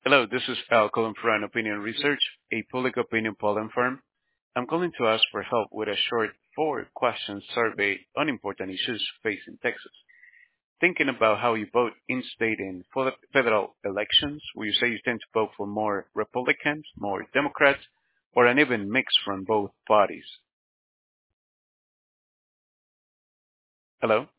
Hello, this is Al calling from Opinion Research, a public opinion polling firm. I'm calling to ask for help with a short four-question survey on important issues facing Texas. Thinking about how you vote in state and federal elections, will you say you tend to vote for more Republicans, more Democrats, or an even mix from both parties? Hello?